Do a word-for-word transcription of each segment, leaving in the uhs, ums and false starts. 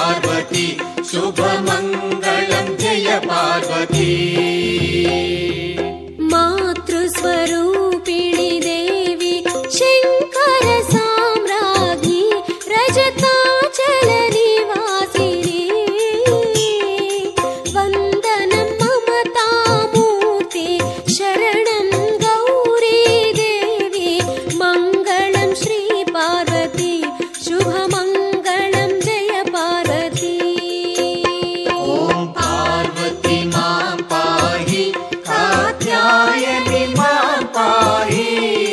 पार्वती शुभमङ्गलं जय पार्वती। मातृस्वरूपिणी देवी शंकर साम्राज्ञी रजताचल निवासिनी वंदनं ममतामूर्ति शरणं गौरी देवी मंगलं श्री पार्वती शुभमंगलं जय पार्वती। ॐ पार्वती मां पाहि कात्यायनी मां पाहि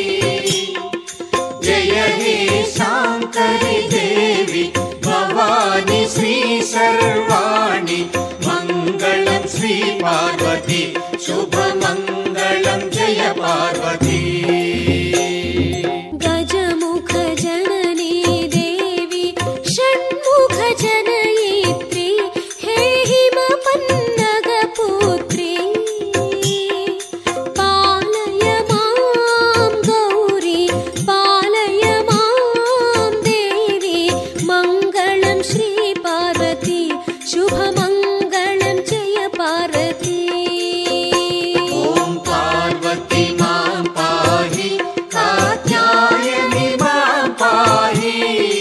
जय हे शांकरी देवी भवानी श्री सर्वाणि मंगलं श्री पार्वती शुभमंगलं जय पार्वती। गजमुख जननी देवी षण्मुख जनयित्री हे हिमपन्नग पुत्री पालय मां गौरी पालय मां देवी मंगलं श्री पार्वती शुभमंगलं जय पार्वती। ॐ पार्वती मां पाहि कात्यायनी मां पाहि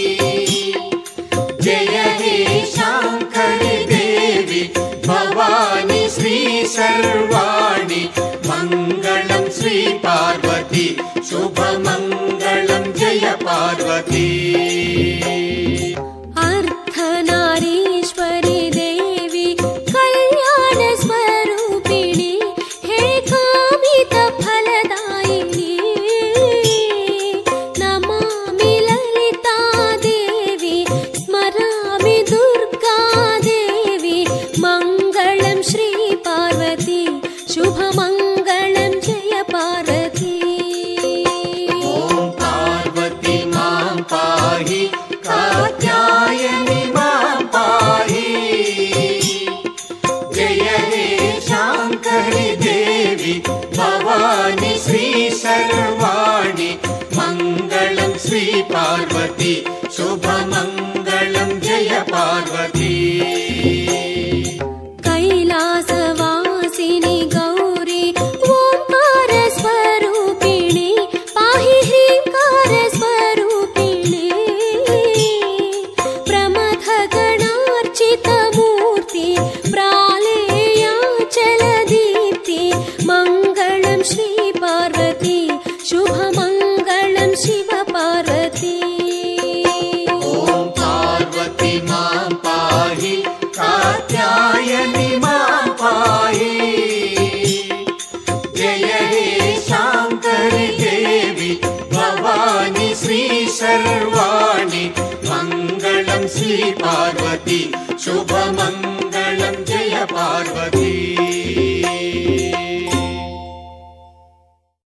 जय हे शांकरी देवी भवानी श्री सर्वाणि मंगलं श्री पार्वती शुभमंगलं जय पार्वती। अर्धनारीश्वरी देवी कल्याण स्वरूपिणी हे कामित फलदायिनी नमामि ललिता देवी स्मरामि दुर्गा देवी मंगलं श्री पार्वती शुभमंगलं जय पार्वती। ॐ पार्वती मां पाहि कात्यायनी मां पाहि जय हे शांकरी देवी भवानी श्री सर्वाणि मंगलं श्री पार्वती शुभमंगलं जय पार्वती। कैलासवासिनी गौरी ओंकार स्वरूपिणी पाहि ह्रींकार स्वरूपिणी प्रमथ गणार्चित मूर्ति प्रालेयाचल दीप्ति मंगलं श्री पार्वती शुभमंगलं शिव पार्वती। ॐ पार्वती मां पाहि कात्यायनी मां पाहि जय हे शांकरी देवी भवानी श्री सर्वाणि मंगलं श्री पार्वती शुभमंगलं जय पार्वती।